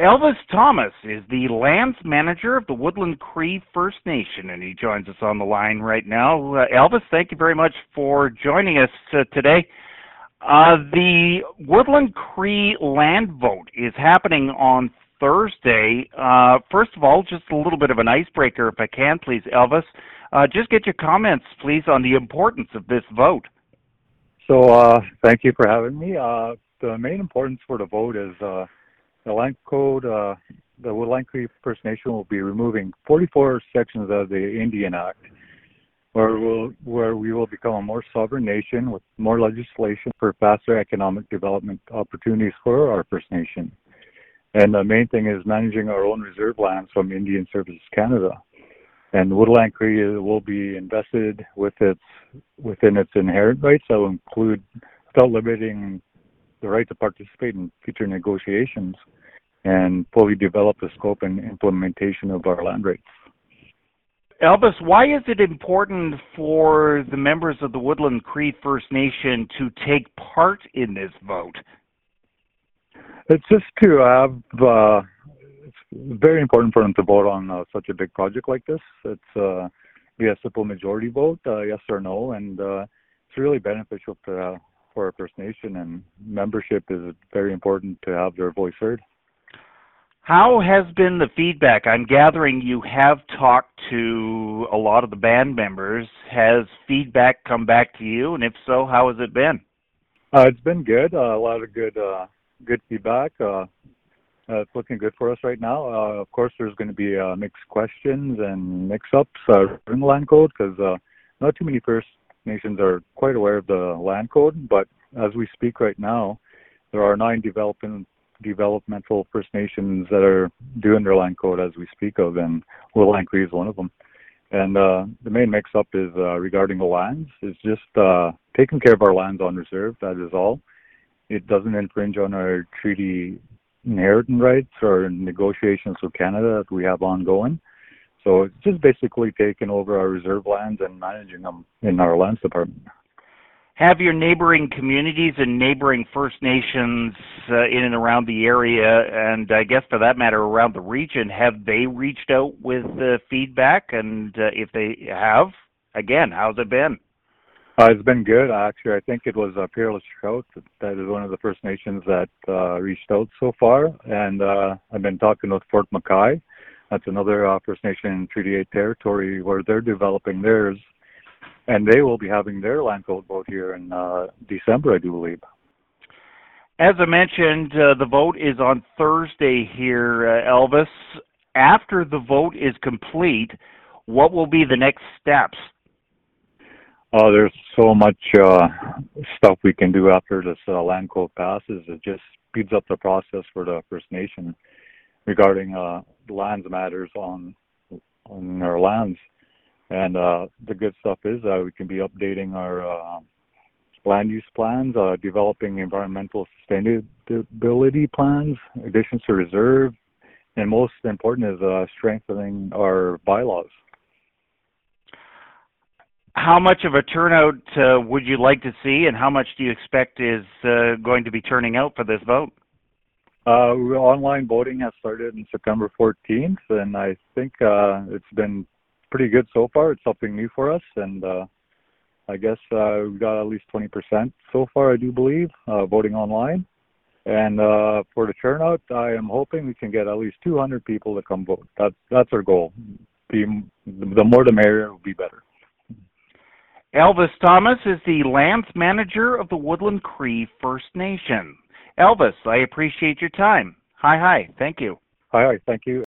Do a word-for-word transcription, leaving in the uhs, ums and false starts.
Elvis Thomas is the lands manager of the Woodland Cree First Nation, and he joins us on the line right now. Uh, Elvis, thank you very much for joining us uh, today. Uh, the Woodland Cree land vote is happening on Thursday. Uh, first of all, just a little bit of an icebreaker, if I can, please, Elvis. Uh, just get your comments, please, on the importance of this vote. So, uh, thank you for having me. Uh, the main importance for the vote is uh, the land code. Uh, the Woodland Cree First Nation will be removing forty-four sections of the Indian Act, where we'll, where we will become a more sovereign nation with more legislation for faster economic development opportunities for our First Nation. And the main thing is managing our own reserve lands from Indian Services Canada. And Woodland Cree will be invested with its within its inherent rights that will include, without limiting the right to participate in future negotiations, and fully develop the scope and implementation of our land rights. Elvis, why is it important for the members of the Woodland Cree First Nation to take part in this vote? It's just to have, uh, it's very important for them to vote on uh, such a big project like this. It's uh, be a simple majority vote, uh, yes or no, and uh, it's really beneficial to, uh, for our First Nation, and membership is very important to have their voice heard. How has been the feedback? I'm gathering you have talked to a lot of the band members. Has feedback come back to you, and if so, how has it been? Uh, it's been good. Uh, a lot of good, uh, good feedback. Uh, uh, it's looking good for us right now. Uh, of course, there's going to be uh, mixed questions and mix-ups uh, in the land code, because uh, not too many First Nations are quite aware of the land code. But as we speak right now, there are nine development developmental First Nations that are doing their land code as we speak of, and Woodland Cree is one of them. And uh, the main mix-up is uh, regarding the lands. It's just uh, taking care of our lands on reserve, that is all. It doesn't infringe on our treaty inheritance rights or negotiations with Canada that we have ongoing. So it's just basically taking over our reserve lands and managing them in our lands department. Have your neighboring communities and neighboring First Nations uh, in and around the area, and I guess for that matter around the region, have they reached out with uh, feedback? And uh, if they have, again, how's it been? Uh, it's been good. Actually, I think it was uh, Peerless Trout that is one of the First Nations that uh, reached out so far. And uh, I've been talking with Fort Mackay. That's another uh, First Nation in Treaty eight territory where they're developing theirs. And they will be having their land code vote here in uh, December, I do believe. As I mentioned, uh, the vote is on Thursday here, uh, Elvis. After the vote is complete, what will be the next steps? Uh, there's so much uh, stuff we can do after this uh, land code passes. It just speeds up the process for the First Nation regarding uh, lands matters on on our lands. And uh, the good stuff is uh, we can be updating our uh, land use plans, uh, developing environmental sustainability plans, additions to reserve, and most important is uh, strengthening our bylaws. How much of a turnout uh, would you like to see, and how much do you expect is uh, going to be turning out for this vote? Uh, online voting has started on September fourteenth, and I think uh, it's been pretty good so far. It's something new for us, and uh, I guess uh, we've got at least twenty percent so far, I do believe, uh, voting online. And uh, for the turnout, I am hoping we can get at least two hundred people to come vote. That's that's our goal. The, the more the merrier will be better. Elvis Thomas is the lands manager of the Woodland Cree First Nation. Elvis, I appreciate your time. Hi, hi. Thank you. Hi, hi. Thank you.